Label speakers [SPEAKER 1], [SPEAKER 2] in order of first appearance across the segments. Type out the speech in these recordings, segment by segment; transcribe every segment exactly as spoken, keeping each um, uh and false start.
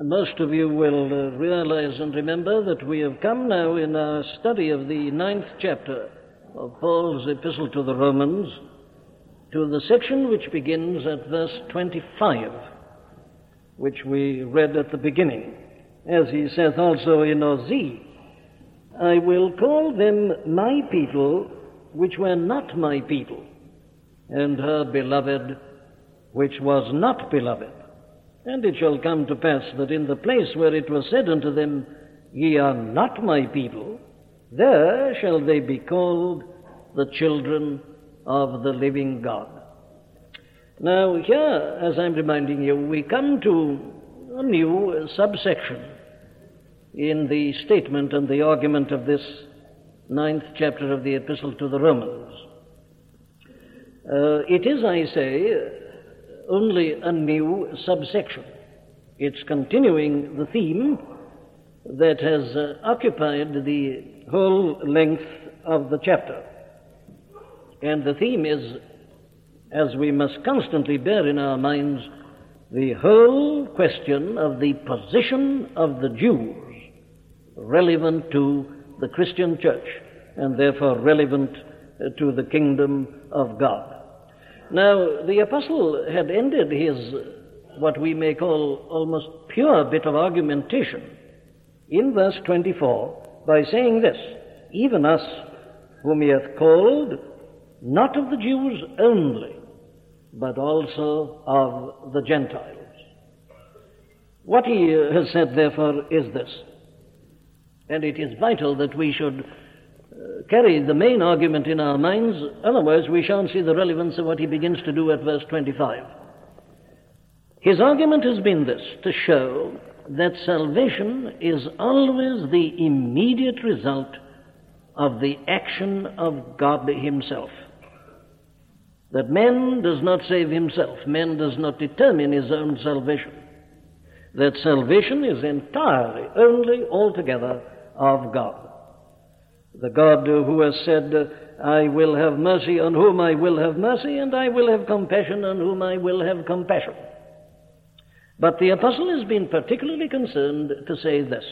[SPEAKER 1] Most of you will uh, realize and remember that we have come now in our study of the ninth chapter of Paul's epistle to the Romans to the section which begins at verse twenty-five, which we read at the beginning. As he saith also in Osee, I will call them my people which were not my people, and her beloved which was not beloved. And it shall come to pass that in the place where it was said unto them, Ye are not my people, there shall they be called the children of the living God. Now here, as I'm reminding you, we come to a new subsection in the statement and the argument of this ninth chapter of the Epistle to the Romans. Uh, it is, I say, only a new subsection. It's continuing the theme that has uh, occupied the whole length of the chapter. And the theme is, as we must constantly bear in our minds, the whole question of the position of the Jews relevant to the Christian church, and therefore relevant uh, to the kingdom of God. Now, the apostle had ended his, what we may call almost pure bit of argumentation in verse twenty-four by saying this, even us whom he hath called, not of the Jews only, but also of the Gentiles. What he has said, therefore, is this, and it is vital that we should Uh, carry the main argument in our minds, otherwise we shan't see the relevance of what he begins to do at verse twenty-five. His argument has been this, to show that salvation is always the immediate result of the action of God himself. That man does not save himself, man does not determine his own salvation. That salvation is entirely, only, altogether of God. The God who has said, I will have mercy on whom I will have mercy, and I will have compassion on whom I will have compassion. But the apostle has been particularly concerned to say this,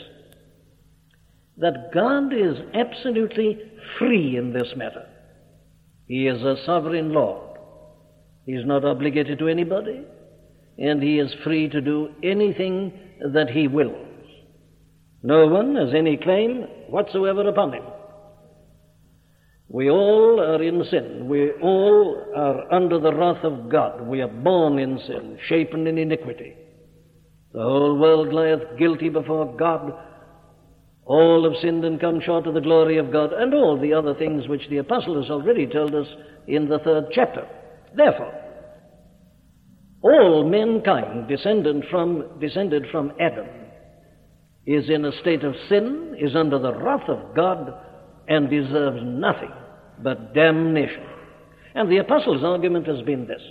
[SPEAKER 1] that God is absolutely free in this matter. He is a sovereign Lord. He is not obligated to anybody, and he is free to do anything that he wills. No one has any claim whatsoever upon him. We all are in sin. We all are under the wrath of God. We are born in sin, shapen in iniquity. The whole world lieth guilty before God. All have sinned and come short of the glory of God, and all the other things which the apostle has already told us in the third chapter. Therefore, all mankind descended from, descended from Adam is in a state of sin, is under the wrath of God, and deserves nothing but damnation. And the apostle's argument has been this,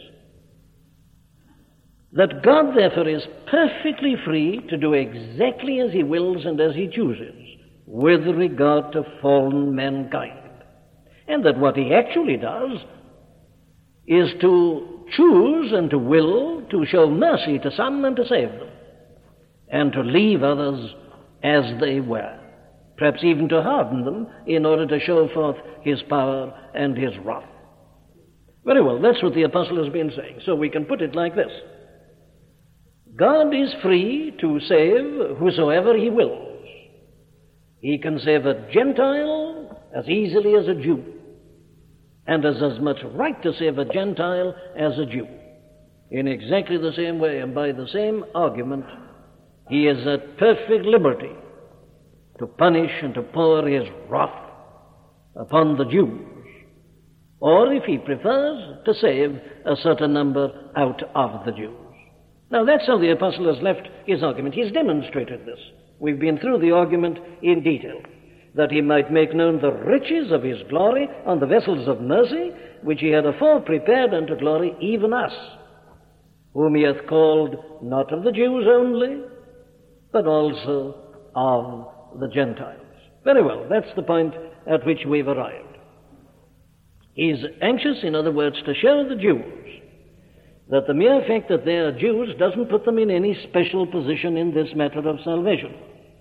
[SPEAKER 1] that God therefore is perfectly free to do exactly as he wills and as he chooses with regard to fallen mankind. And that what he actually does is to choose and to will to show mercy to some and to save them, and to leave others as they were, perhaps even to harden them in order to show forth his power and his wrath. Very well, that's what the apostle has been saying. So we can put it like this. God is free to save whosoever he wills. He can save a Gentile as easily as a Jew, and has as much right to save a Gentile as a Jew. In exactly the same way and by the same argument, he is at perfect liberty to punish and to pour his wrath upon the Jews, or, if he prefers, to save a certain number out of the Jews. Now, that's how the apostle has left his argument. He's demonstrated this. We've been through the argument in detail, that he might make known the riches of his glory on the vessels of mercy, which he had afore prepared unto glory, even us, whom he hath called not of the Jews only, but also of the Gentiles. Very well, that's the point at which we've arrived. He's anxious, in other words, to show the Jews that the mere fact that they are Jews doesn't put them in any special position in this matter of salvation.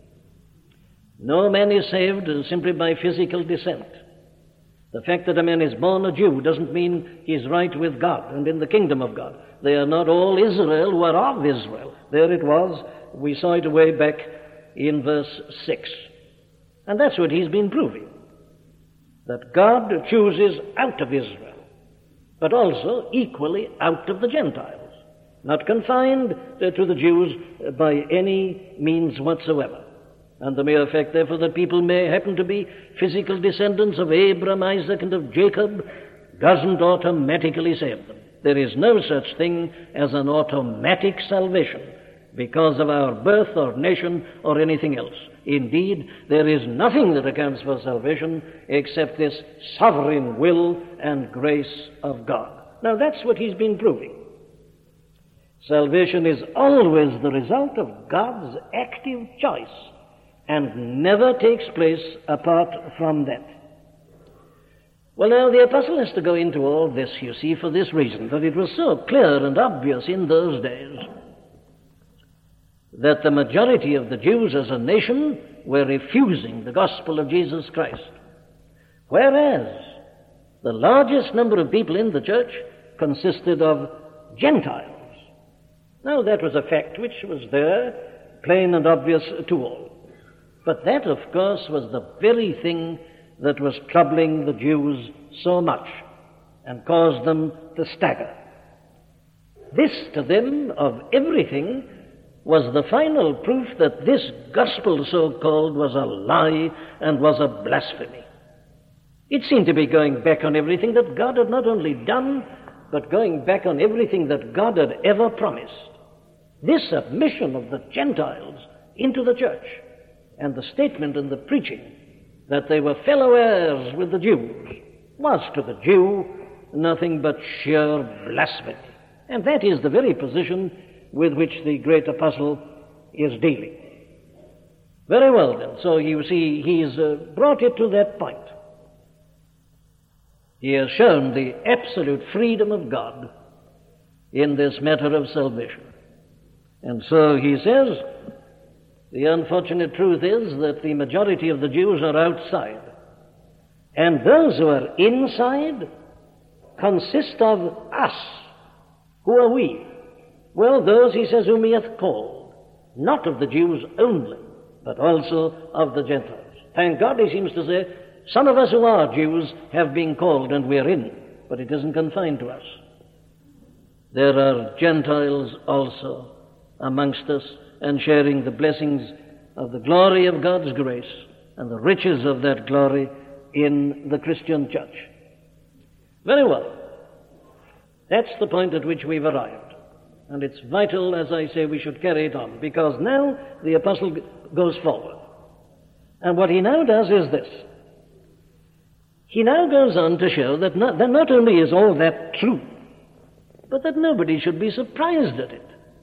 [SPEAKER 1] No man is saved simply by physical descent. The fact that a man is born a Jew doesn't mean he is right with God and in the kingdom of God. They are not all Israel who are of Israel. There it was. We saw it way back in verse six. And that's what he's been proving. That God chooses out of Israel, but also equally out of the Gentiles, not confined to the Jews by any means whatsoever. And the mere fact, therefore, that people may happen to be physical descendants of Abraham, Isaac, and of Jacob doesn't automatically save them. There is no such thing as an automatic salvation because of our birth or nation or anything else. Indeed, there is nothing that accounts for salvation except this sovereign will and grace of God. Now, that's what he's been proving. Salvation is always the result of God's active choice and never takes place apart from that. Well, now, the apostle has to go into all this, you see, for this reason, that it was so clear and obvious in those days that the majority of the Jews as a nation were refusing the gospel of Jesus Christ, whereas the largest number of people in the church consisted of Gentiles. Now, that was a fact which was there, plain and obvious to all. But that, of course, was the very thing that was troubling the Jews so much and caused them to stagger. This, to them, of everything, was the final proof that this gospel, so-called, was a lie and was a blasphemy. It seemed to be going back on everything that God had not only done, but going back on everything that God had ever promised. This admission of the Gentiles into the church, and the statement and the preaching that they were fellow heirs with the Jews, was to the Jew nothing but sheer blasphemy. And that is the very position with which the great apostle is dealing. Very well, then. So you see, he's uh, brought it to that point. He has shown the absolute freedom of God in this matter of salvation. And so he says, the unfortunate truth is that the majority of the Jews are outside, and those who are inside consist of us. Who are we? Well, those, he says, whom he hath called, not of the Jews only, but also of the Gentiles. Thank God, he seems to say, some of us who are Jews have been called and we're in, but it isn't confined to us. There are Gentiles also amongst us, and sharing the blessings of the glory of God's grace and the riches of that glory in the Christian church. Very well. That's the point at which we've arrived. And it's vital, as I say, we should carry it on, because now the apostle goes forward. And what he now does is this. He now goes on to show that not, that not only is all that true, but that nobody should be surprised at it.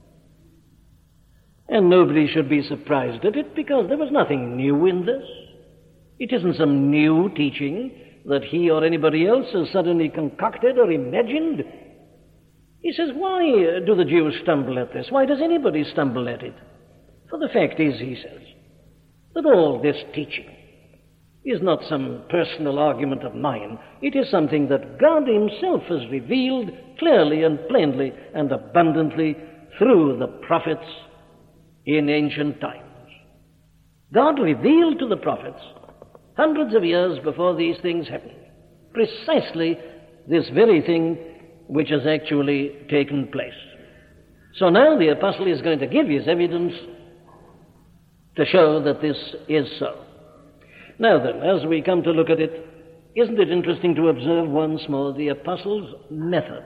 [SPEAKER 1] And nobody should be surprised at it because there was nothing new in this. It isn't some new teaching that he or anybody else has suddenly concocted or imagined. He says, why do the Jews stumble at this? Why does anybody stumble at it? For the fact is, he says, that all this teaching is not some personal argument of mine. It is something that God himself has revealed clearly and plainly and abundantly through the prophets in ancient times. God revealed to the prophets, hundreds of years before these things happened, precisely this very thing which has actually taken place. So now the apostle is going to give his evidence to show that this is so. Now then, as we come to look at it, isn't it interesting to observe once more the apostle's method?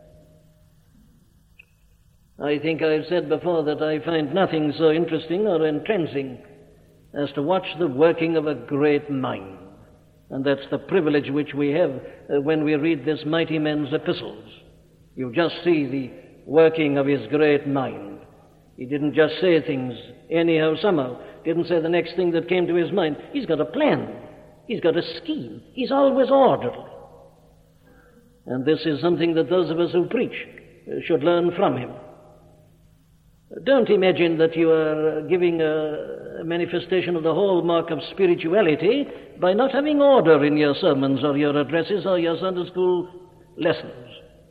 [SPEAKER 1] I think I've said before that I find nothing so interesting or entrancing as to watch the working of a great mind. And that's the privilege which we have uh, when we read this mighty man's epistles. You just see the working of his great mind. He didn't just say things anyhow, somehow. Didn't say the next thing that came to his mind. He's got a plan. He's got a scheme. He's always orderly. And this is something that those of us who preach should learn from him. Don't imagine that you are giving a manifestation of the hallmark of spirituality by not having order in your sermons or your addresses or your Sunday school lessons.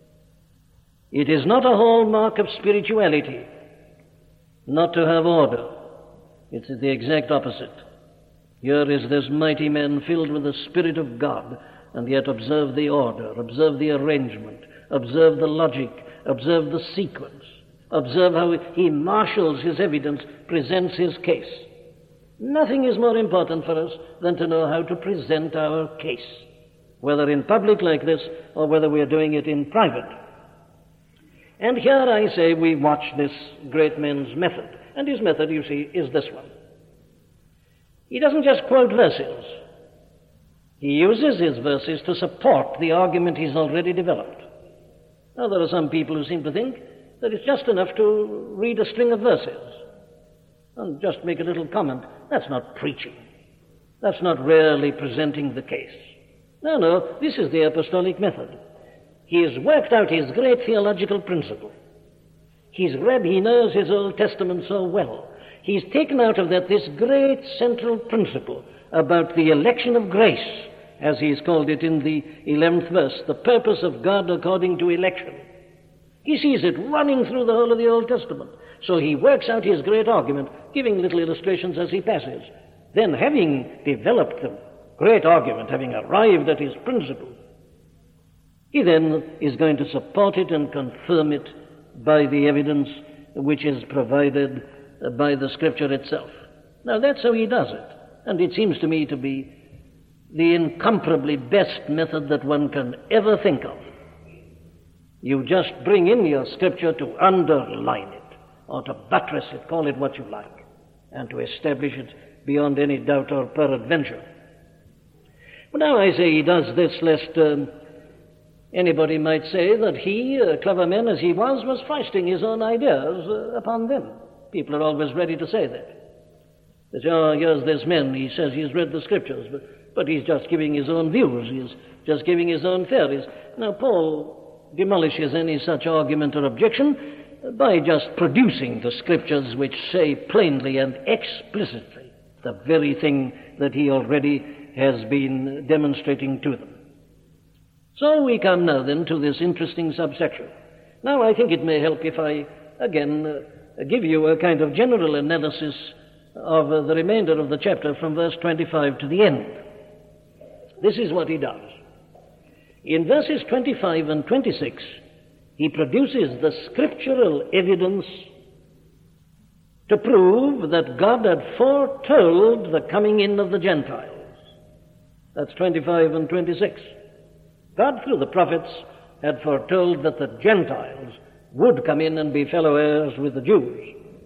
[SPEAKER 1] It is not a hallmark of spirituality not to have order. It's the exact opposite. Here is this mighty man filled with the Spirit of God, and yet observe the order, observe the arrangement, observe the logic, observe the sequence, observe how he marshals his evidence, presents his case. Nothing is more important for us than to know how to present our case, whether in public like this or whether we are doing it in private. And here I say we watch this great man's method. And his method, you see, is this one. He doesn't just quote verses. He uses his verses to support the argument he's already developed. Now, there are some people who seem to think that it's just enough to read a string of verses and just make a little comment. That's not preaching. That's not really presenting the case. No, no, this is the apostolic method. He has worked out his great theological principle. He's read, he knows his Old Testament so well. He's taken out of that this great central principle about the election of grace, as he's called it in the eleventh verse, the purpose of God according to election. He sees it running through the whole of the Old Testament. So he works out his great argument, giving little illustrations as he passes. Then, having developed the great argument, having arrived at his principle, he then is going to support it and confirm it by the evidence which is provided by the Scripture itself. Now, that's how he does it. And it seems to me to be the incomparably best method that one can ever think of. You just bring in your Scripture to underline it, or to buttress it, call it what you like, and to establish it beyond any doubt or peradventure. But now I say he does this lest um, anybody might say that he, a clever man as he was, was foisting his own ideas uh, upon them. People are always ready to say that. They say, oh, here's this man, he says he's read the Scriptures, but, but he's just giving his own views, he's just giving his own theories. Now, Paul demolishes any such argument or objection by just producing the Scriptures which say plainly and explicitly the very thing that he already has been demonstrating to them. So we come now then to this interesting subsection. Now I think it may help if I again uh, give you a kind of general analysis of uh, the remainder of the chapter from verse twenty-five to the end. This is what he does. In verses twenty-five and twenty-six, he produces the scriptural evidence to prove that God had foretold the coming in of the Gentiles. That's twenty-five and twenty-six. God, through the prophets, had foretold that the Gentiles would come in and be fellow heirs with the Jews.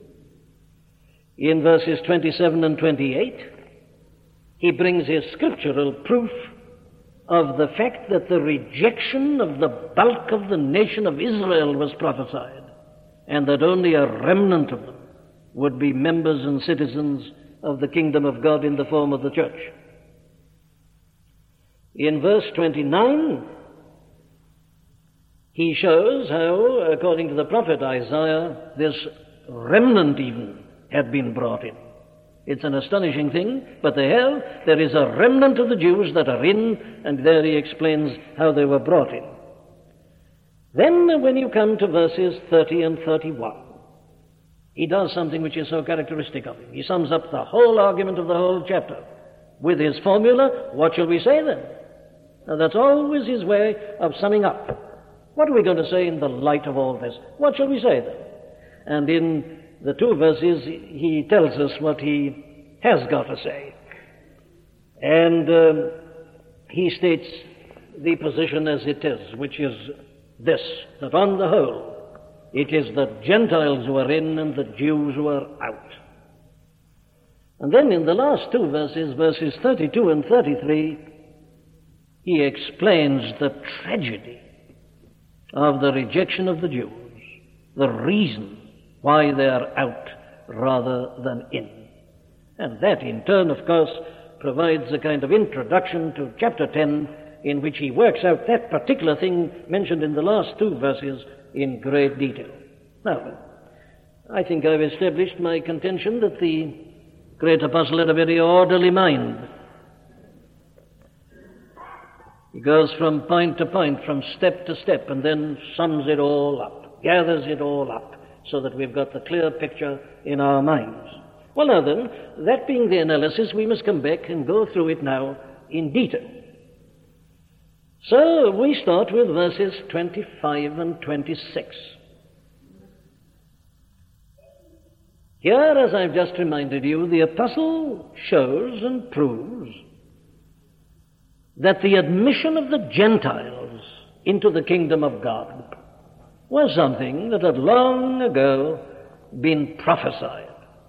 [SPEAKER 1] In verses twenty-seven and twenty-eight, he brings his scriptural proof of the fact that the rejection of the bulk of the nation of Israel was prophesied, and that only a remnant of them would be members and citizens of the kingdom of God in the form of the church. In verse twenty-nine, he shows how, according to the prophet Isaiah, this remnant even had been brought in. It's an astonishing thing, but they have. There is a remnant of the Jews that are in, and there he explains how they were brought in. Then, when you come to verses thirty and thirty-one, he does something which is so characteristic of him. He sums up the whole argument of the whole chapter with his formula, what shall we say then? Now, that's always his way of summing up. What are we going to say in the light of all this? What shall we say then? And in the two verses, he tells us what he has got to say. And um, he states the position as it is, which is this, that on the whole, it is the Gentiles who are in and the Jews who are out. And then in the last two verses, verses thirty-two and thirty-three, he explains the tragedy of the rejection of the Jews, the reason why they are out rather than in. And that, in turn, of course, provides a kind of introduction to chapter ten, in which he works out that particular thing mentioned in the last two verses, in great detail. Now, I think I've established my contention that the great apostle had a very orderly mind. He goes from point to point, from step to step, and then sums it all up, gathers it all up, so that we've got the clear picture in our minds. Well, now then, that being the analysis, we must come back and go through it now in detail. So we start with verses twenty-five and twenty-six. Here, as I've just reminded you, the apostle shows and proves that the admission of the Gentiles into the kingdom of God was something that had long ago been prophesied.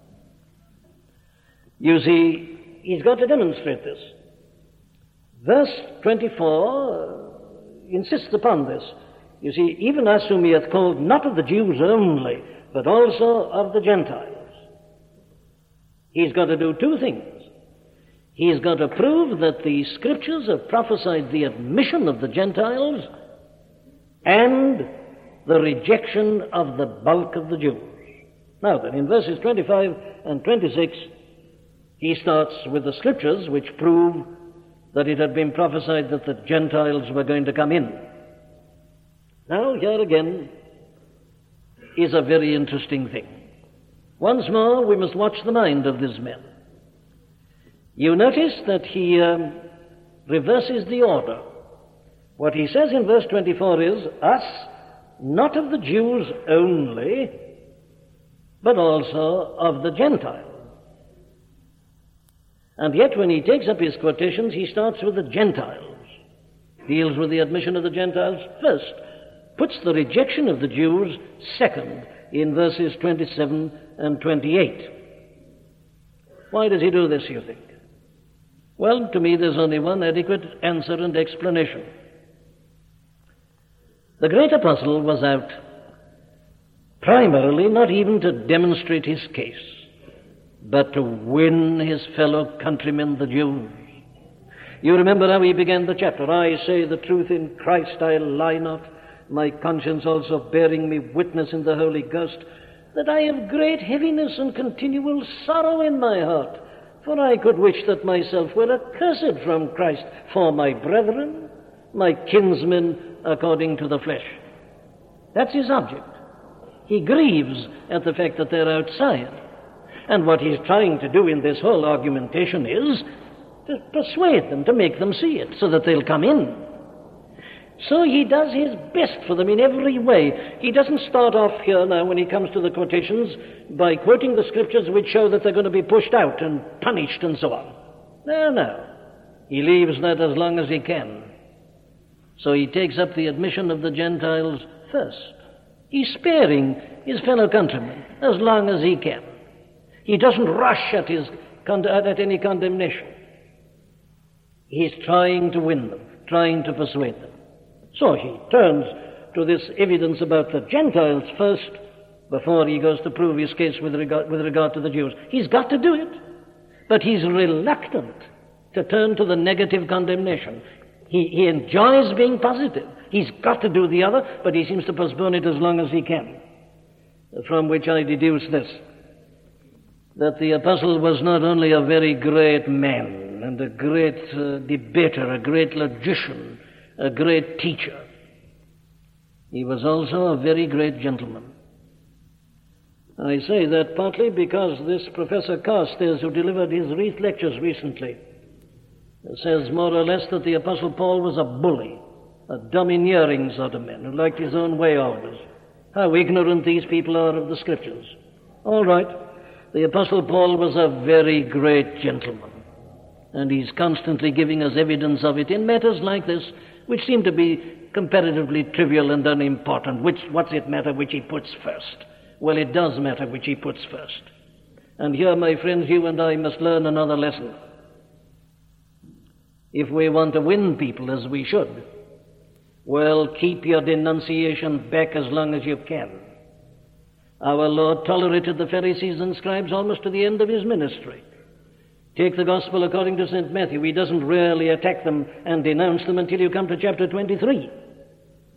[SPEAKER 1] You see, he's got to demonstrate this. Verse twenty-four uh, insists upon this. You see, even as whom he hath called not of the Jews only, but also of the Gentiles. He's got to do two things. He's got to prove that the Scriptures have prophesied the admission of the Gentiles and the rejection of the bulk of the Jews. Now then, in verses twenty-five and twenty-six, he starts with the Scriptures which prove that it had been prophesied that the Gentiles were going to come in. Now, here again is a very interesting thing. Once more, we must watch the mind of this man. You notice that he um, reverses the order. What he says in verse twenty-four is, us, not of the Jews only, but also of the Gentiles. And yet when he takes up his quotations, he starts with the Gentiles, deals with the admission of the Gentiles first, puts the rejection of the Jews second in verses twenty-seven and twenty-eight. Why does he do this, you think? Well, to me there's only one adequate answer and explanation. The great apostle was out primarily not even to demonstrate his case, but to win his fellow countrymen, the Jews. You remember how he began the chapter. I say the truth in Christ, I lie not, my conscience also bearing me witness in the Holy Ghost, that I have great heaviness and continual sorrow in my heart. For I could wish that myself were accursed from Christ for my brethren, my kinsmen according to the flesh. That's his object. He grieves at the fact that they're outside. And what he's trying to do in this whole argumentation is to persuade them, to make them see it, so that they'll come in. So he does his best for them in every way. He doesn't start off here now, when he comes to the quotations, by quoting the Scriptures which show that they're going to be pushed out and punished and so on. No, no. He leaves that as long as he can. So he takes up the admission of the Gentiles first. He's sparing his fellow countrymen as long as he can. He doesn't rush at, his, at any condemnation. He's trying to win them, trying to persuade them. So he turns to this evidence about the Gentiles first before he goes to prove his case with regard, with regard to the Jews. He's got to do it, but he's reluctant to turn to the negative condemnation. He, he enjoys being positive. He's got to do the other, but he seems to postpone it as long as he can. From which I deduce this, that the apostle was not only a very great man and a great uh, debater, a great logician, a great teacher, he was also a very great gentleman. I say that partly because this Professor Carstairs, who delivered his Wreath lectures recently, says more or less that the Apostle Paul was a bully, a domineering sort of man who liked his own way always. How ignorant these people are of the Scriptures. All right, the Apostle Paul was a very great gentleman, and he's constantly giving us evidence of it in matters like this, which seem to be comparatively trivial and unimportant. Which, what's it matter which he puts first? Well, it does matter which he puts first. And here, my friends, you and I must learn another lesson. If we want to win people, as we should, well, keep your denunciation back as long as you can. Our Lord tolerated the Pharisees and scribes almost to the end of his ministry. Take the Gospel according to Saint Matthew. He doesn't really attack them and denounce them until you come to chapter twenty-three.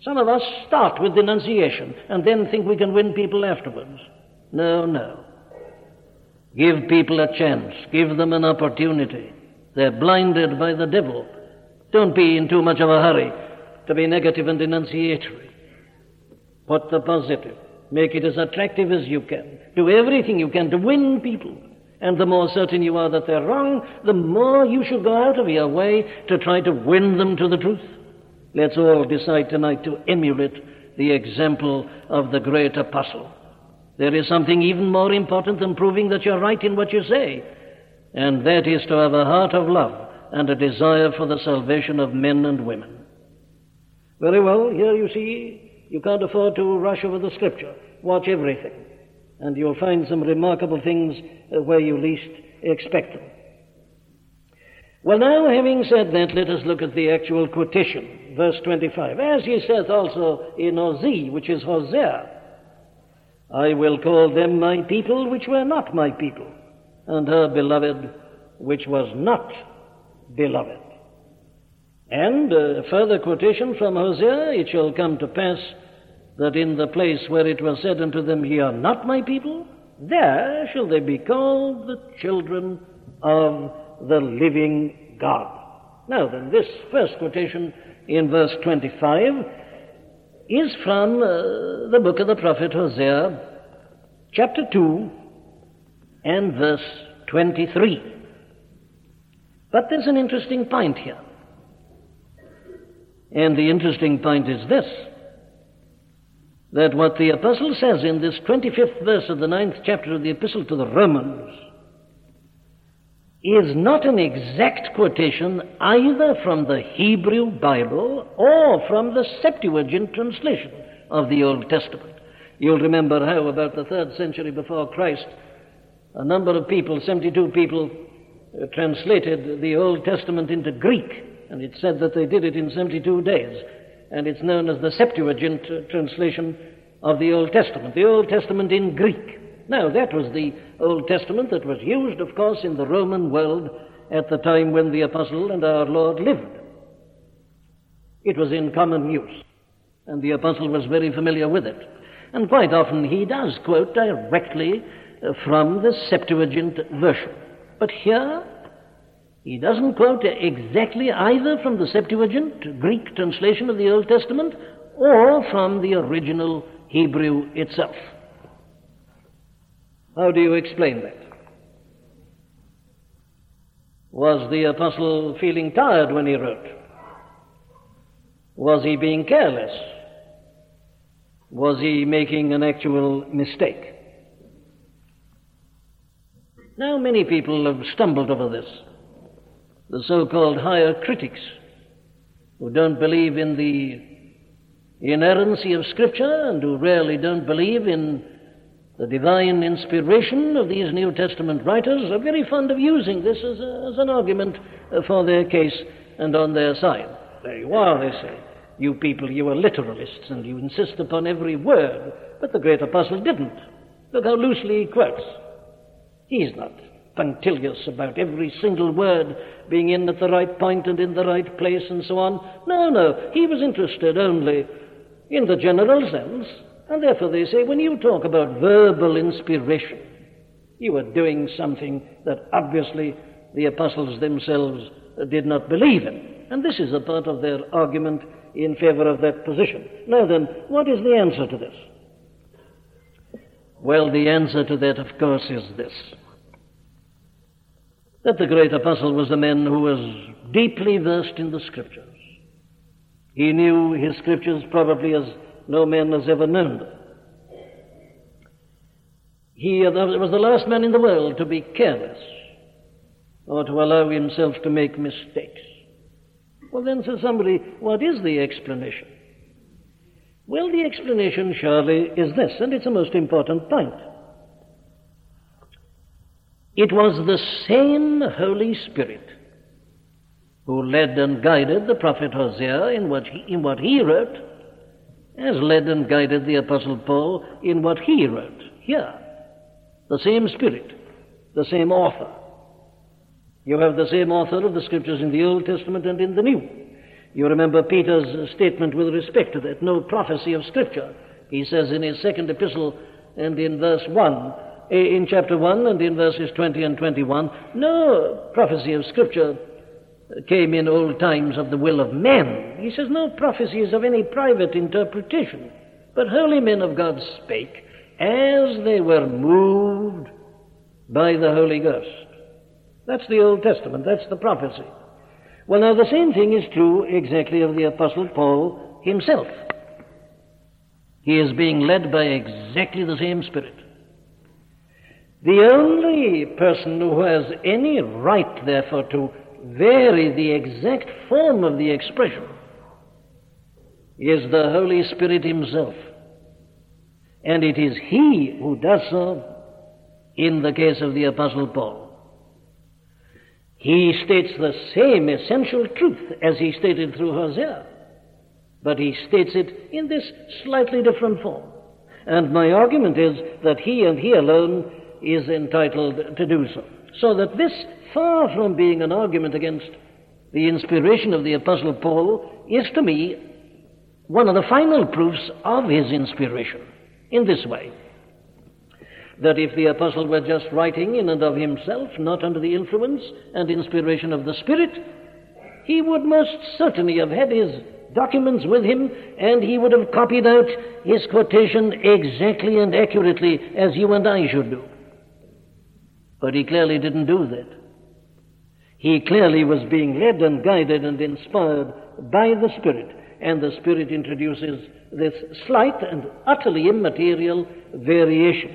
[SPEAKER 1] Some of us start with denunciation and then think we can win people afterwards. No, no. Give people a chance. Give them an opportunity. They're blinded by the devil. Don't be in too much of a hurry to be negative and denunciatory. Put the positive. Make it as attractive as you can. Do everything you can to win people. And the more certain you are that they're wrong, the more you should go out of your way to try to win them to the truth. Let's all decide tonight to emulate the example of the great apostle. There is something even more important than proving that you're right in what you say, and that is to have a heart of love and a desire for the salvation of men and women. Very well, here you see, you can't afford to rush over the Scripture. Watch everything, and you'll find some remarkable things where you least expect them. Well, now, having said that, let us look at the actual quotation, verse twenty-five. As he saith also in Hosea, which is Hosea, I will call them my people which were not my people, and her beloved which was not beloved. And a further quotation from Hosea, it shall come to pass that in the place where it was said unto them, ye are not my people, there shall they be called the children of the living God. Now then, this first quotation in verse twenty-five is from uh, the book of the prophet Hosea, chapter two, and verse twenty-three. But there's an interesting point here. And the interesting point is this, that what the apostle says in this twenty-fifth verse of the ninth chapter of the epistle to the Romans is not an exact quotation either from the Hebrew Bible or from the Septuagint translation of the Old Testament. You'll remember how about the third century before Christ, a number of people, seventy-two people, uh, translated the Old Testament into Greek, and it said that they did it in seventy-two days, and it's known as the Septuagint uh, translation of the Old Testament, the Old Testament in Greek. Now, that was the Old Testament that was used, of course, in the Roman world at the time when the apostle and our Lord lived. It was in common use, and the apostle was very familiar with it. And quite often he does quote directly from the Septuagint version. But here, he doesn't quote exactly either from the Septuagint, Greek translation of the Old Testament, or from the original Hebrew itself. How do you explain that? Was the apostle feeling tired when he wrote? Was he being careless? Was he making an actual mistake? Now, many people have stumbled over this. The so-called higher critics who don't believe in the inerrancy of Scripture and who rarely don't believe in the divine inspiration of these New Testament writers are very fond of using this as, a, as an argument for their case and on their side. There you are, they say. You people, you are literalists and you insist upon every word. But the great apostle didn't. Look how loosely he quotes. He's not punctilious about every single word being in at the right point and in the right place and so on. No, no, he was interested only in the general sense. And therefore they say, when you talk about verbal inspiration, you are doing something that obviously the apostles themselves did not believe in. And this is a part of their argument in favor of that position. Now then, what is the answer to this? Well, the answer to that, of course, is this. That the great apostle was a man who was deeply versed in the Scriptures. He knew his Scriptures probably as no man has ever known them. He was the last man in the world to be careless or to allow himself to make mistakes. Well, then, says somebody, what is the explanation? Well, the explanation surely is this, and it's a most important point. It was the same Holy Spirit who led and guided the prophet Hosea in what he, in what he wrote, as led and guided the Apostle Paul in what he wrote here. The same Spirit, the same author. You have the same author of the Scriptures in the Old Testament and in the New. You remember Peter's statement with respect to that, no prophecy of Scripture. He says in his second epistle and in verse one, in chapter one and in verses twenty and twenty-one, no prophecy of Scripture came in old times of the will of men. He says no prophecies of any private interpretation, but holy men of God spake as they were moved by the Holy Ghost. That's the Old Testament, that's the prophecy. Well, now the same thing is true exactly of the Apostle Paul himself. He is being led by exactly the same Spirit. The only person who has any right, therefore, to vary the exact form of the expression is the Holy Spirit himself. And it is he who does so in the case of the Apostle Paul. He states the same essential truth as he stated through Hosea, but he states it in this slightly different form. And my argument is that he and he alone is entitled to do so. So that this, far from being an argument against the inspiration of the Apostle Paul, is to me one of the final proofs of his inspiration in this way. That if the apostle were just writing in and of himself, not under the influence and inspiration of the Spirit, he would most certainly have had his documents with him, and he would have copied out his quotation exactly and accurately as you and I should do. But he clearly didn't do that. He clearly was being led and guided and inspired by the Spirit, and the Spirit introduces this slight and utterly immaterial variation.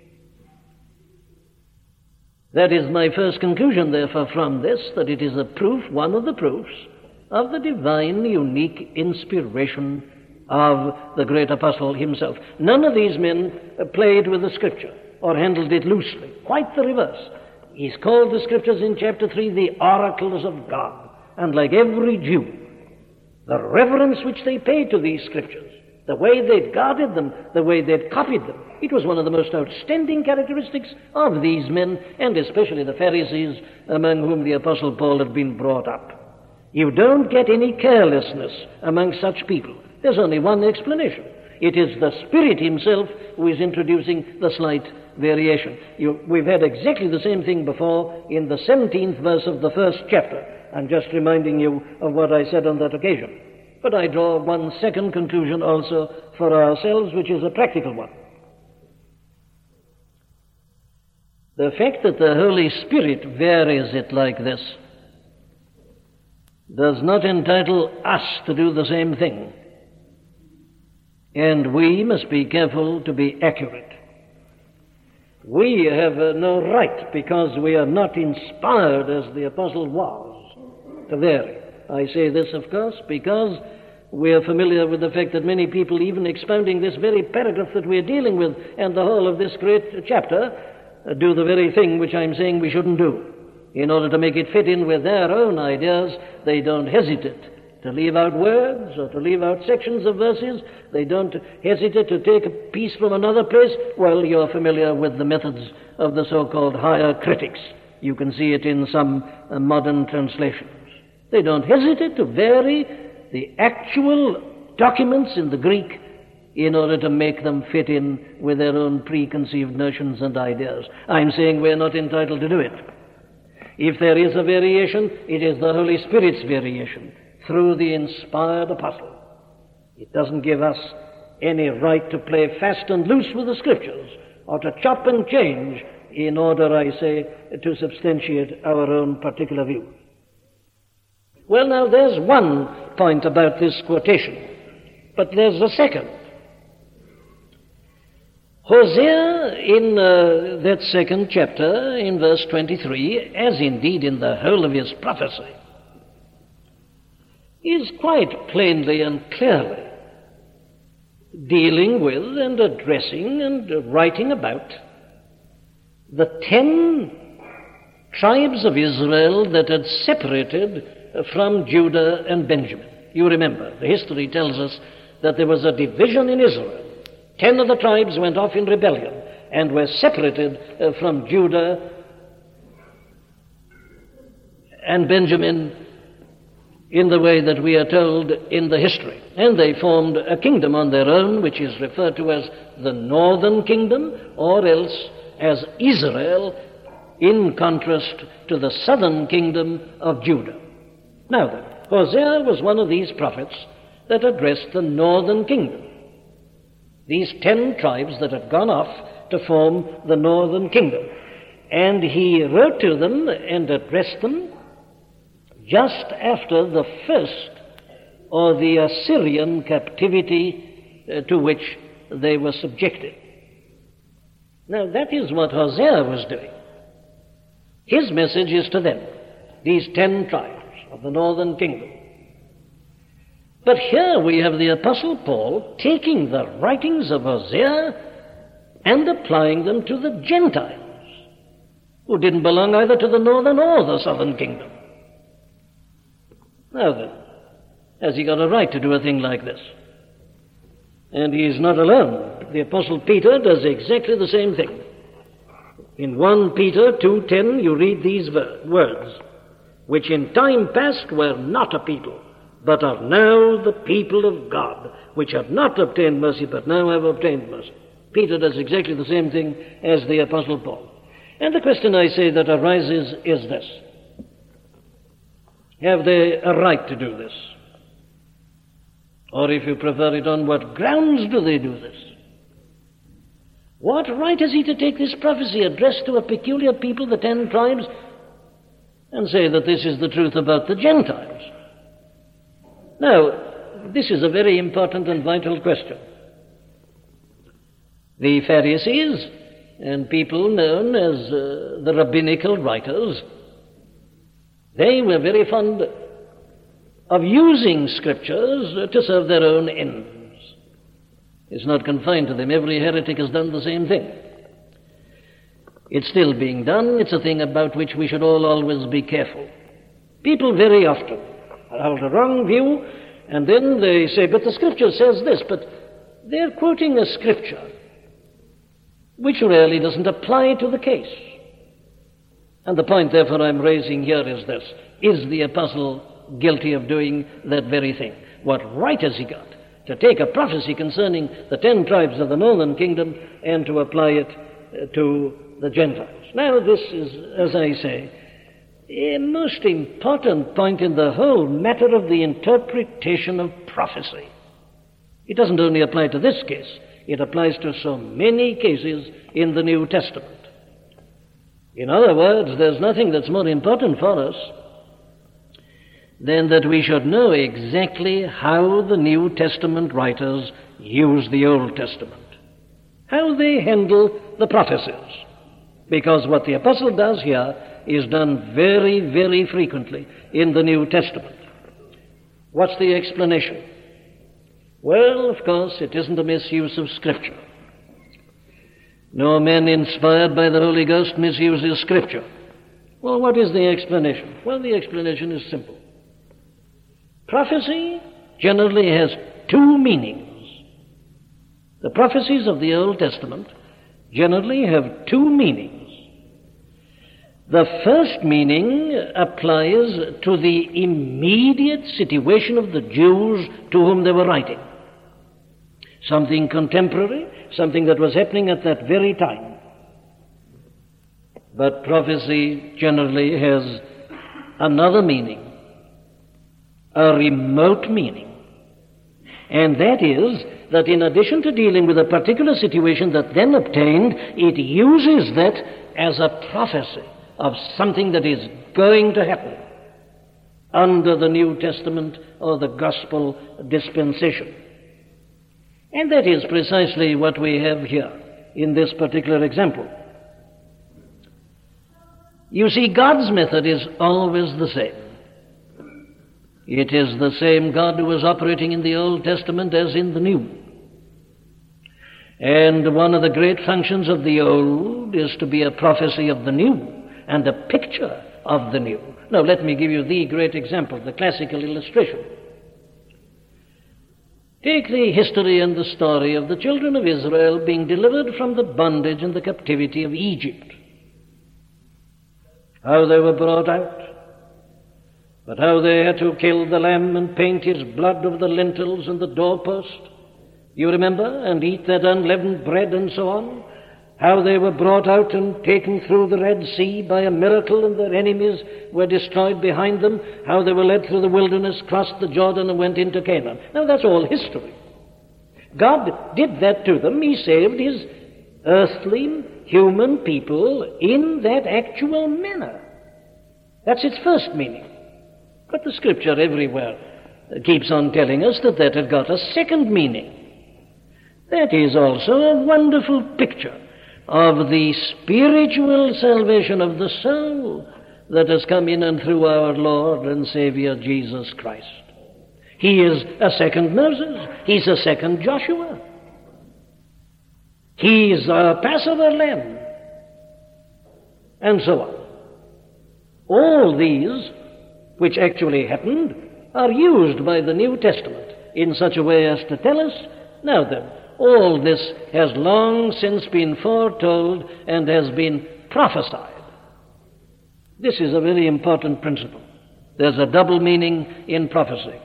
[SPEAKER 1] That is my first conclusion, therefore, from this, that it is a proof, one of the proofs, of the divine, unique inspiration of the great apostle himself. None of these men played with the Scripture or handled it loosely. Quite the reverse. He's called the Scriptures in chapter three the oracles of God. And like every Jew, the reverence which they paid to these Scriptures, the way they'd guarded them, the way they'd copied them, it was one of the most outstanding characteristics of these men, and especially the Pharisees, among whom the Apostle Paul had been brought up. You don't get any carelessness among such people. There's only one explanation. It is the Spirit himself who is introducing the slight variation. You, we've had exactly the same thing before in the seventeenth verse of the first chapter. I'm just reminding you of what I said on that occasion. But I draw one second conclusion also for ourselves, which is a practical one. The fact that the Holy Spirit varies it like this does not entitle us to do the same thing. And we must be careful to be accurate. We have uh, no right, because we are not inspired as the apostle was, to vary. I say this, of course, because we are familiar with the fact that many people, even expounding this very paragraph that we're dealing with and the whole of this great chapter, uh, do the very thing which I'm saying we shouldn't do. In order to make it fit in with their own ideas, they don't hesitate to leave out words or to leave out sections of verses. They don't hesitate to take a piece from another place. Well, you're familiar with the methods of the so-called higher critics. You can see it in some uh, modern translations. They don't hesitate to vary the actual documents in the Greek in order to make them fit in with their own preconceived notions and ideas. I'm saying we're not entitled to do it. If there is a variation, it is the Holy Spirit's variation through the inspired apostle. It doesn't give us any right to play fast and loose with the Scriptures or to chop and change in order, I say, to substantiate our own particular view. Well, now, there's one point about this quotation, but there's a second. Hosea, in uh, that second chapter, in verse twenty-three, as indeed in the whole of his prophecy, is quite plainly and clearly dealing with and addressing and writing about the ten tribes of Israel that had separated from Judah and Benjamin. You remember, the history tells us that there was a division in Israel. Ten of the tribes went off in rebellion and were separated uh, from Judah and Benjamin in the way that we are told in the history. And they formed a kingdom on their own, which is referred to as the northern kingdom, or else as Israel, in contrast to the southern kingdom of Judah. Now then, Hosea was one of these prophets that addressed the northern kingdom, these ten tribes that had gone off to form the northern kingdom. And he wrote to them and addressed them just after the first, or the Assyrian captivity uh, to which they were subjected. Now that is what Hosea was doing. His message is to them, these ten tribes of the northern kingdom. But here we have the Apostle Paul taking the writings of Hosea and applying them to the Gentiles, who didn't belong either to the northern or the southern kingdom. Now then, has he got a right to do a thing like this? And he is not alone. The Apostle Peter does exactly the same thing. In First Peter two ten, you read these words, which in time past were not a people, but are now the people of God, which have not obtained mercy, but now have obtained mercy. Peter does exactly the same thing as the Apostle Paul. And the question, I say, that arises is this. Have they a right to do this? Or if you prefer it, on what grounds do they do this? What right has he to take this prophecy addressed to a peculiar people, the ten tribes, and say that this is the truth about the Gentiles? Now, this is a very important and vital question. The Pharisees and people known as uh, the rabbinical writers, they were very fond of using scriptures to serve their own ends. It's not confined to them. Every heretic has done the same thing. It's still being done. It's a thing about which we should all always be careful. People very often hold a wrong view, and then they say, but the scripture says this, but they're quoting a scripture which really doesn't apply to the case. And the point, therefore, I'm raising here is this. Is the apostle guilty of doing that very thing? What right has he got to take a prophecy concerning the ten tribes of the northern kingdom and to apply it uh, to the Gentiles? Now, this is, as I say, a most important point in the whole matter of the interpretation of prophecy. It doesn't only apply to this case. It applies to so many cases in the New Testament. In other words, there's nothing that's more important for us than that we should know exactly how the New Testament writers use the Old Testament, how they handle the prophecies. Because what the apostle does here is done very, very frequently in the New Testament. What's the explanation? Well, of course, it isn't a misuse of Scripture. No man inspired by the Holy Ghost misuses Scripture. Well, what is the explanation? Well, the explanation is simple. Prophecy generally has two meanings. The prophecies of the Old Testament generally have two meanings. The first meaning applies to the immediate situation of the Jews to whom they were writing. Something contemporary, something that was happening at that very time. But prophecy generally has another meaning, a remote meaning. And that is that in addition to dealing with a particular situation that then obtained, it uses that as a prophecy of something that is going to happen under the New Testament or the gospel dispensation. And that is precisely what we have here in this particular example. You see, God's method is always the same. It is the same God who was operating in the Old Testament as in the New. And one of the great functions of the Old is to be a prophecy of the New and a picture of the New. Now, let me give you the great example, the classical illustration. Take the history and the story of the children of Israel being delivered from the bondage and the captivity of Egypt. How they were brought out, But how they had to kill the lamb and paint his blood over the lintels and the doorpost, you remember, and eat that unleavened bread and so on. How they were brought out and taken through the Red Sea by a miracle and their enemies were destroyed behind them. How they were led through the wilderness, crossed the Jordan and went into Canaan. Now that's all history. God did that to them. He saved his earthly, human people in that actual manner. That's its first meaning. But the Scripture everywhere keeps on telling us that that had got a second meaning. That is also a wonderful picture of the spiritual salvation of the soul that has come in and through our Lord and Savior Jesus Christ. He is a second Moses. He's a second Joshua. He's a Passover lamb. And so on. All these, which actually happened, are used by the New Testament in such a way as to tell us, now then, all this has long since been foretold and has been prophesied. This is a very important principle. There's a double meaning in prophecy.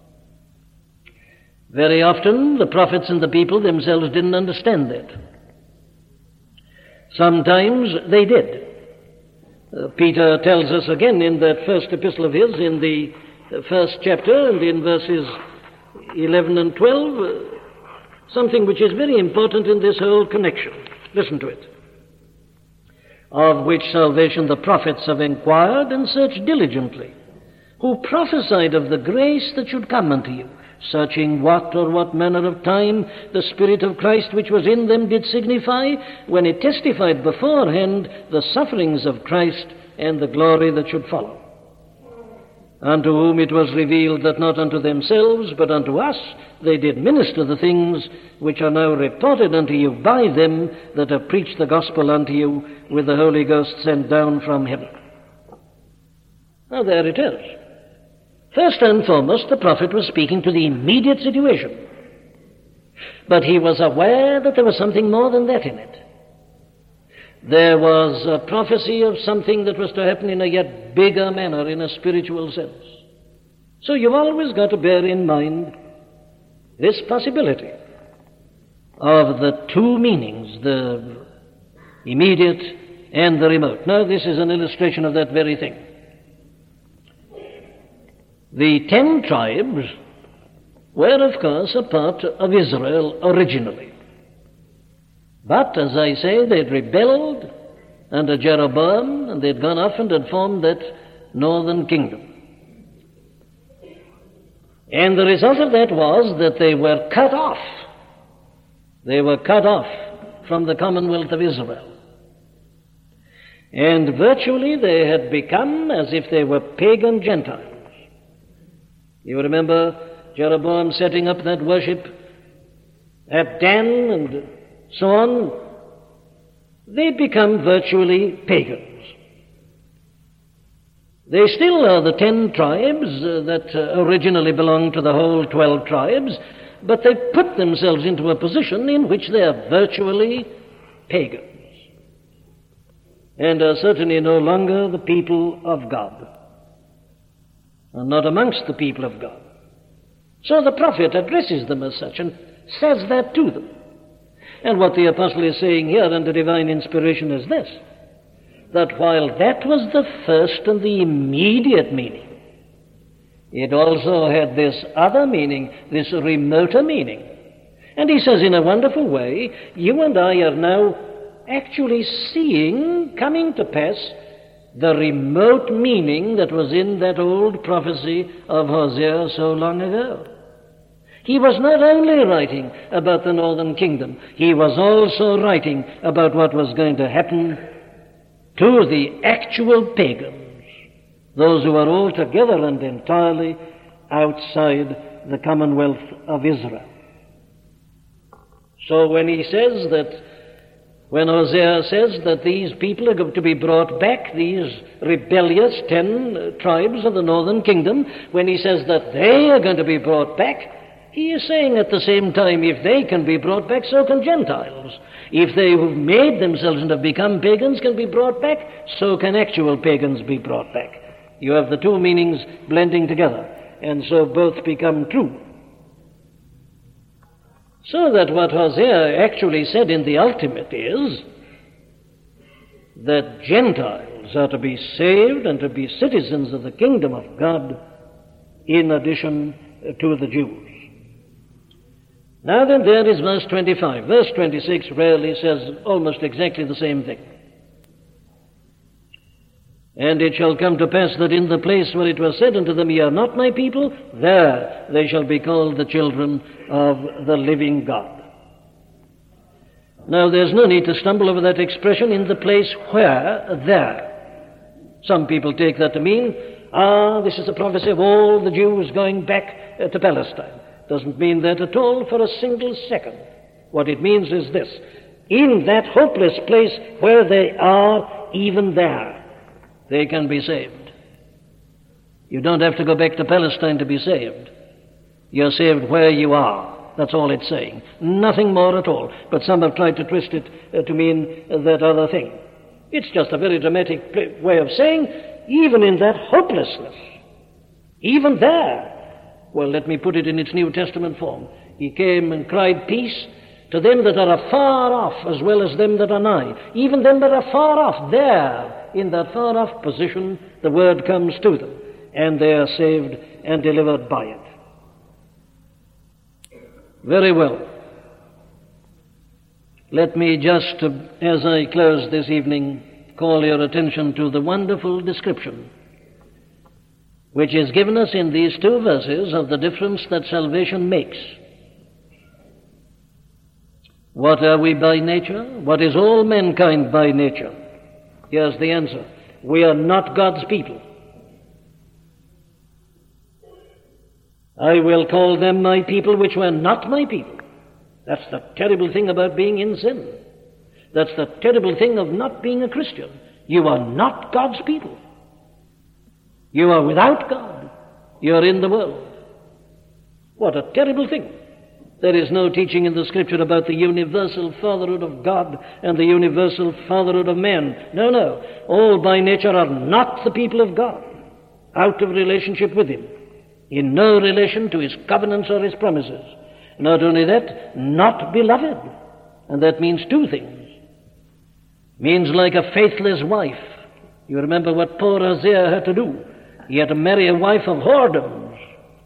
[SPEAKER 1] Very often, the prophets and the people themselves didn't understand that. Sometimes they did. Uh, Peter tells us again in that first epistle of his, in the first chapter, and in verses eleven and twelve, uh, something which is very important in this whole connection. Listen to it. Of which salvation the prophets have inquired and searched diligently, who prophesied of the grace that should come unto you, searching what or what manner of time the Spirit of Christ which was in them did signify, when it testified beforehand the sufferings of Christ and the glory that should follow. Unto whom it was revealed that not unto themselves, but unto us, they did minister the things which are now reported unto you by them that have preached the gospel unto you with the Holy Ghost sent down from heaven. Now there it is. First and foremost, the prophet was speaking to the immediate situation. But he was aware that there was something more than that in it. There was a prophecy of something that was to happen in a yet bigger manner, in a spiritual sense. So you've always got to bear in mind this possibility of the two meanings, the immediate and the remote. Now, this is an illustration of that very thing. The ten tribes were, of course, a part of Israel originally. But, as I say, they'd rebelled under Jeroboam, and they'd gone off and had formed that northern kingdom. And the result of that was that they were cut off. They were cut off from the commonwealth of Israel. And virtually they had become as if they were pagan Gentiles. You remember Jeroboam setting up that worship at Dan and so on. They'd become virtually pagans. They still are the ten tribes uh, that uh, originally belonged to the whole twelve tribes, but they've put themselves into a position in which they are virtually pagans, and are certainly no longer the people of God, and not amongst the people of God. So the prophet addresses them as such and says that to them. And what the apostle is saying here under divine inspiration is this, that while that was the first and the immediate meaning, it also had this other meaning, this remoter meaning. And he says in a wonderful way, you and I are now actually seeing coming to pass the remote meaning that was in that old prophecy of Hosea so long ago. He was not only writing about the northern kingdom, he was also writing about what was going to happen to the actual pagans, those who are altogether and entirely outside the commonwealth of Israel. So when he says that, when Hosea says that these people are going to be brought back, these rebellious ten tribes of the northern kingdom, when he says that they are going to be brought back, he is saying at the same time, if they can be brought back, so can Gentiles. If they who've made themselves and have become pagans can be brought back, so can actual pagans be brought back. You have the two meanings blending together, and so both become true. So that what Hosea actually said in the ultimate is that Gentiles are to be saved and to be citizens of the kingdom of God in addition to the Jews. Now then, there is verse twenty-five. Verse twenty-six rarely says almost exactly the same thing. And it shall come to pass that in the place where it was said unto them, Ye are not my people, there they shall be called the children of the living God. Now there's no need to stumble over that expression, in the place where, there. Some people take that to mean, ah, this is a prophecy of all the Jews going back uh, to Palestine. Doesn't mean that at all for a single second. What it means is this: in that hopeless place where they are, even there, they can be saved. You don't have to go back to Palestine to be saved. You're saved where you are. That's all it's saying. Nothing more at all. But some have tried to twist it uh, to mean uh, that other thing. It's just a very dramatic pl- way of saying, even in that hopelessness, even there. Well, let me put it in its New Testament form. He came and cried peace to them that are afar off, as well as them that are nigh. Even them that are far off, there, in that far off position, the word comes to them, and they are saved and delivered by it. Very well. Let me just, uh, as I close this evening, call your attention to the wonderful description which is given us in these two verses of the difference that salvation makes. What are we by nature? What is all mankind by nature? Here's the answer. We are not God's people. I will call them my people which were not my people. That's the terrible thing about being in sin. That's the terrible thing of not being a Christian. You are not God's people. You are without God. You are in the world. What a terrible thing. There is no teaching in the Scripture about the universal fatherhood of God and the universal fatherhood of man. No, no. All by nature are not the people of God, out of relationship with Him, in no relation to His covenants or His promises. Not only that, not beloved. And that means two things. Means like a faithless wife. You remember what poor Hosea had to do. He had to marry a wife of whoredoms,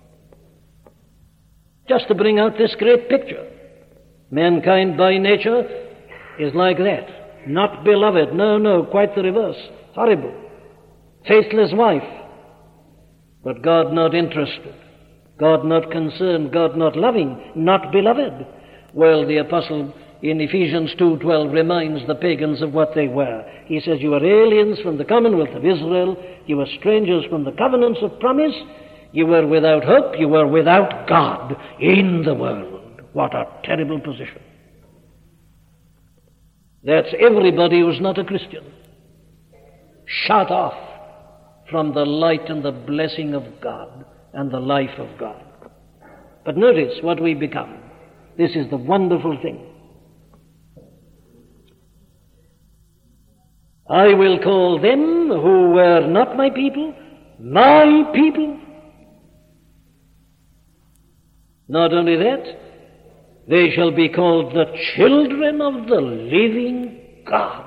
[SPEAKER 1] just to bring out this great picture. Mankind by nature is like that. Not beloved. No, no, quite the reverse. Horrible. Faithless wife. But God not interested. God not concerned. God not loving. Not beloved. Well, the apostle in Ephesians two twelve reminds the pagans of what they were. He says, you are aliens from the commonwealth of Israel. You are strangers from the covenants of promise. You were without hope. You were without God in the world. What a terrible position. That's everybody who's not a Christian. Shut off from the light and the blessing of God and the life of God. But notice what we become. This is the wonderful thing. I will call them who were not my people, my people. Not only that, they shall be called the children of the living God.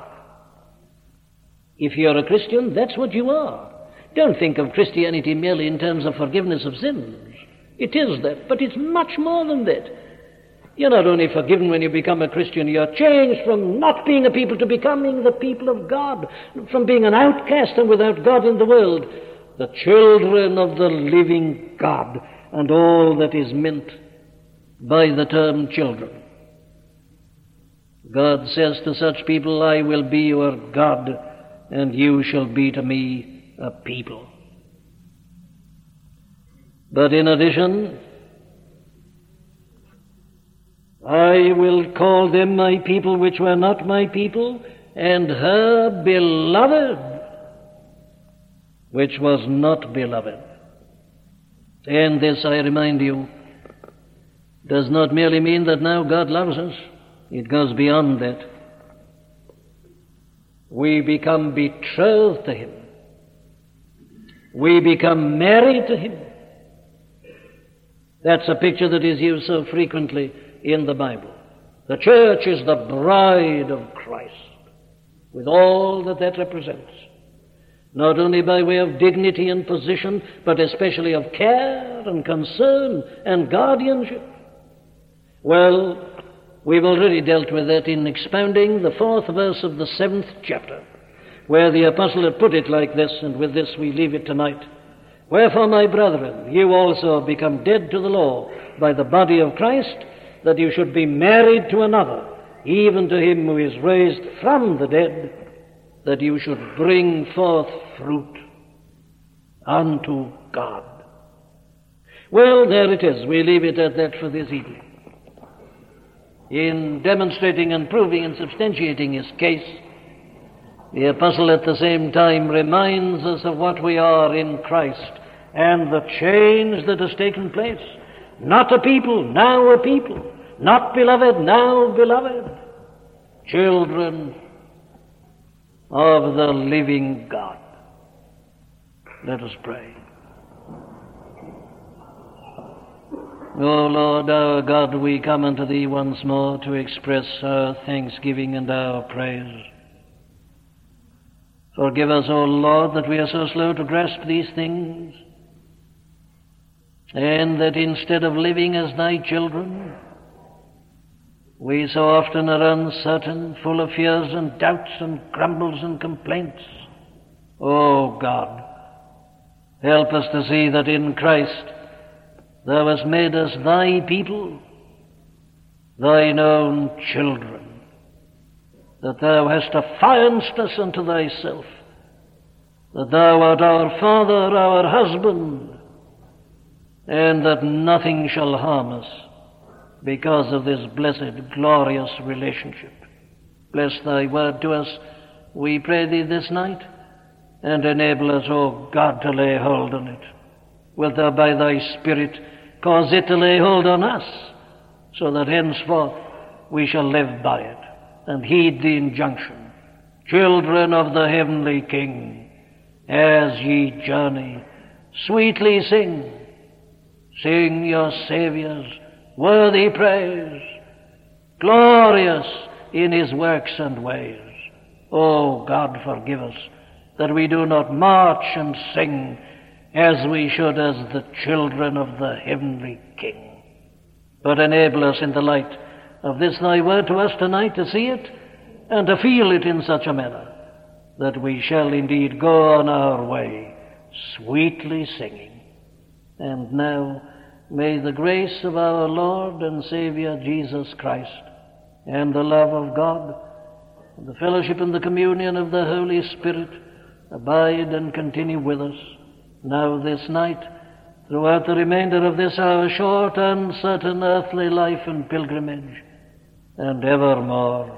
[SPEAKER 1] If you're a Christian, that's what you are. Don't think of Christianity merely in terms of forgiveness of sins. It is that, but it's much more than that. You're not only forgiven when you become a Christian, you're changed from not being a people to becoming the people of God, from being an outcast and without God in the world, the children of the living God, and all that is meant by the term children. God says to such people, I will be your God, and you shall be to me a people. But in addition, I will call them my people which were not my people, and her beloved which was not beloved. And this, I remind you, does not merely mean that now God loves us. It goes beyond that. We become betrothed to Him. we become married to him. That's a picture that is used so frequently in the Bible. The church is the bride of Christ, with all that that represents, not only by way of dignity and position, but especially of care and concern and guardianship. Well, we've already dealt with that in expounding the fourth verse of the seventh chapter, where the apostle had put it like this, and with this we leave it tonight. Wherefore, my brethren, you also have become dead to the law by the body of Christ, that you should be married to another, even to him who is raised from the dead, that you should bring forth fruit unto God. Well, there it is. We leave it at that for this evening. In demonstrating and proving and substantiating his case, the apostle at the same time reminds us of what we are in Christ and the change that has taken place. Not a people, now a people. Not beloved, now beloved. Children of the living God. Let us pray. O Lord our God, we come unto Thee once more to express our thanksgiving and our praise. Forgive us, O Lord, that we are so slow to grasp these things, and that instead of living as Thy children, we so often are uncertain, full of fears and doubts and grumbles and complaints. O God, help us to see that in Christ Thou hast made us Thy people, Thine own children, that Thou hast affianced us unto Thyself, that Thou art our Father, our husband, and that nothing shall harm us because of this blessed, glorious relationship. Bless Thy word to us, we pray Thee this night, and enable us, O God, to lay hold on it. Wilt Thou by Thy Spirit cause it to lay hold on us, so that henceforth we shall live by it and heed the injunction, children of the heavenly King, as ye journey, sweetly sing, sing your Saviour's worthy praise, glorious in his works and ways. O God, forgive us that we do not march and sing as we should as the children of the heavenly King, but enable us in the light of this Thy word to us tonight to see it and to feel it in such a manner that we shall indeed go on our way sweetly singing. And now may the grace of our Lord and Savior Jesus Christ, and the love of God, and the fellowship and the communion of the Holy Spirit abide and continue with us, now this night, throughout the remainder of this our short, uncertain earthly life and pilgrimage, and evermore.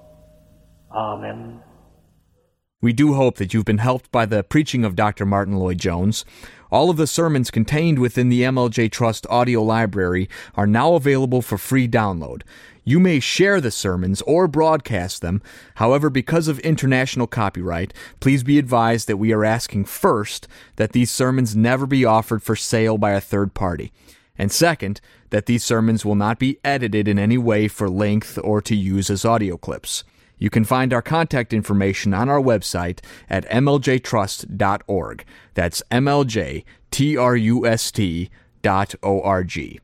[SPEAKER 1] Amen.
[SPEAKER 2] We do hope that you've been helped by the preaching of Doctor Martyn Lloyd-Jones. All of the sermons contained within the M L J Trust audio library are now available for free download. You may share the sermons or broadcast them. However, because of international copyright, please be advised that we are asking first that these sermons never be offered for sale by a third party. And second, that these sermons will not be edited in any way for length or to use as audio clips. You can find our contact information on our website at m l j trust dot org. That's M L J T R U S T dot O R G.